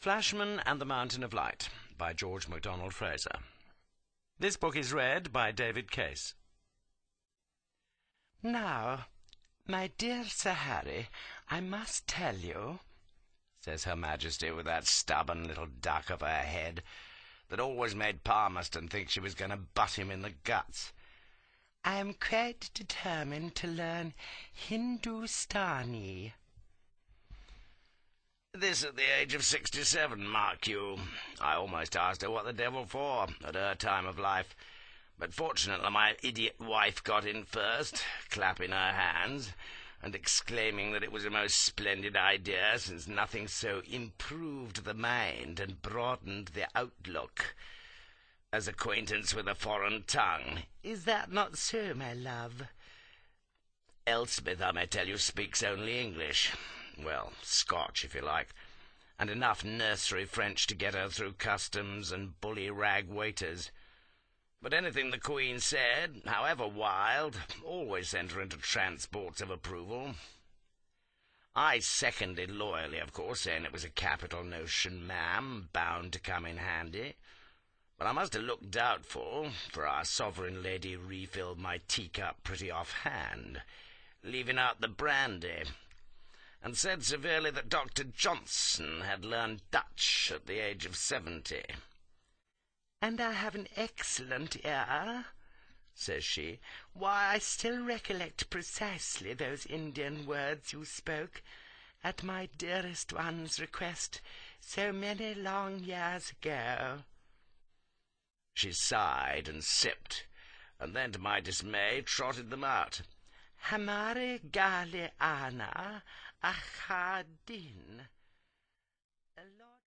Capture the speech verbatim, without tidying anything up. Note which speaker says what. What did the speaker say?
Speaker 1: Flashman and the Mountain of Light by George MacDonald Fraser. This book is read by David Case.
Speaker 2: "Now, my dear Sir Harry, I must tell you,"
Speaker 1: says Her Majesty with that stubborn little duck of her head that always made Palmerston think she was going to butt him in the guts,
Speaker 2: "I am quite determined to learn Hindustani."
Speaker 1: This at the age of sixty-seven, mark you. I almost asked her what the devil for, at her time of life. But fortunately my idiot wife got in first, clapping her hands, and exclaiming that it was a most splendid idea, since nothing so improved the mind and broadened the outlook as acquaintance with a foreign tongue.
Speaker 2: Is that not so, my love?
Speaker 1: Elspeth, I may tell you, speaks only English. Well, Scotch, if you like, and enough nursery French to get her through customs and bully-rag waiters. But anything the Queen said, however wild, always sent her into transports of approval. I seconded loyally, of course, saying it was a capital notion, ma'am, bound to come in handy. But I must have looked doubtful, for our sovereign lady refilled my teacup pretty off-hand, leaving out the brandy, and said severely that Doctor Johnson had learned Dutch at the age of seventy.
Speaker 2: "And I have an excellent ear," says she. "Why, I still recollect precisely those Indian words you spoke, at my dearest one's request, so many long years ago."
Speaker 1: She sighed and sipped, and then, to my dismay, trotted them out.
Speaker 2: "Hamare gali ana achadin."